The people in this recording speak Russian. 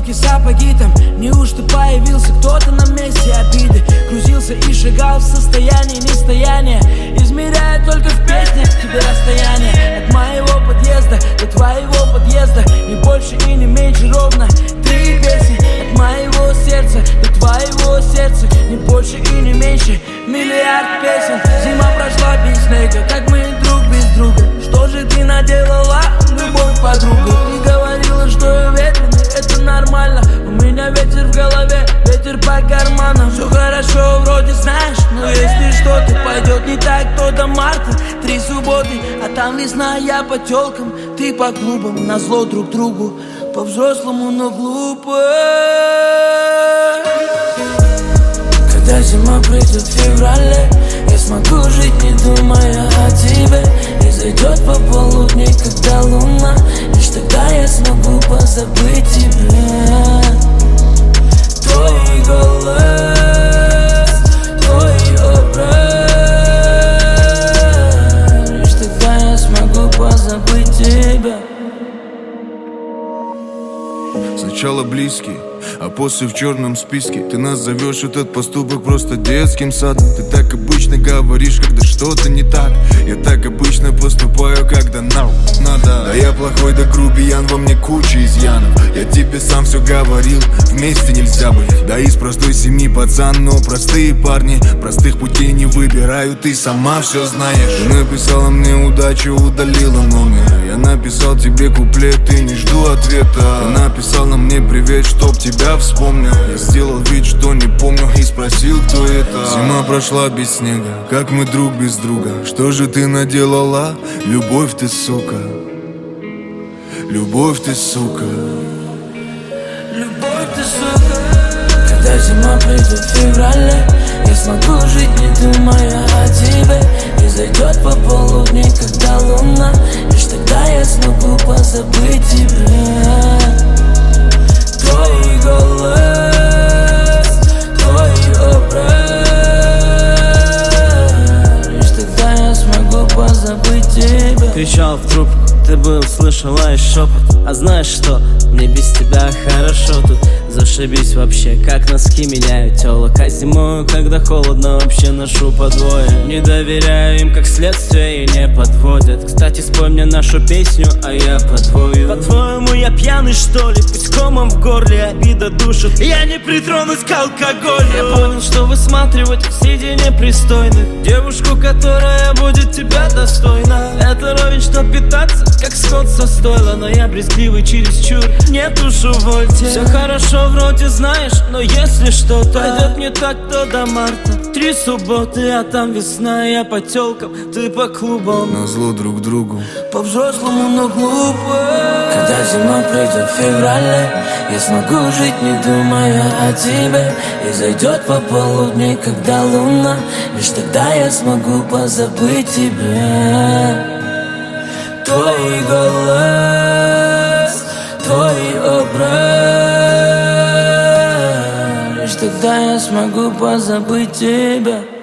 кроссовки, сапоги там. Неужто появился кто-то на месте обиды? Крутился и шагал в состоянии нестояния, измеряя только в песнях тебе расстояние. От моего подъезда до твоего подъезда не больше и не меньше, ровно 3 песни. От моего сердца до твоего сердца не больше и не меньше, миллиард песен. Зима прошла без снега, как мы друг без друга. Что же ты наделала, любовь, подруга? Ты говорила, что ветреный, это нормально. У меня ветер в голове, ветер по карманам. Все хорошо, вроде знаешь, но если что-то пойдет не так, то до марта 3 субботы, а там весна, я по телкам, ты по клубам. Назло друг другу, по-взрослому, но глупо. Когда зима придет в феврале, я смогу жить, не думая о тебе. И зайдет пополудни, когда луна, лишь тогда я смогу позабыть тебя. Твой голос, твой образ, лишь тогда я смогу позабыть тебя. Сначала близкий, а после в черном списке. Ты назовешь этот поступок просто детским садом. Ты так обычно говоришь, когда что-то не так. Я так обычно поступаю, когда надо. Да я плохой, да грубиян, во мне куча изъянов. Я тебе сам все говорил, вместе нельзя быть. Да из простой семьи пацан, но простые парни простых путей не выбирают, ты сама все знаешь. Ты написала мне удачу, удалила номер. Я написал тебе куплет, ты не жду ответа. Ты написала мне привет, чтоб тебя вспомнил. Я сделал вид, что не помню, и спросил, кто это. Зима прошла без снега, как мы друг без друга. Что же ты наделала? Любовь ты, сука. Любовь ты, сука. Любовь ты, сука. Когда зима придет в феврале, я смогу жить, не думая о тебе. И зайдет пополудни, когда луна, лишь тогда я смогу позабыть тебя. Твой голос, твой образ, лишь тогда я смогу позабыть тебя. Кричал в трубку, ты бы услышала и шепот. А знаешь что, мне без тебя хорошо тут. Зашибись вообще, как носки меняют тёлок. А зимою, когда холодно, вообще ношу по двое. Не доверяю им, как следствие, и не подводят. Кстати, спой мне нашу песню, а я подвою. По-твоему, я пьяный, что ли? Пусть комом в горле, обида душит. Я не притронусь к алкоголю. Я понял, что высматривать среди непристойных девушку, которая будет тебя достойна. Это ровень, что питаться, как скот со стойла. Но я брезгливый чересчур, нет уж увольте. Все хорошо, вроде знаешь, но если что-то пойдет не так, то до марта 3 субботы, а там весна, я по телкам, ты по клубам. Назло друг другу, по-взрослому, но глупо. Когда зима придет в феврале, я смогу жить, не думая о тебе. И зайдет пополудни, когда луна, лишь тогда я смогу позабыть тебя. Твой голос, твой образ, лишь тогда я смогу позабыть тебя.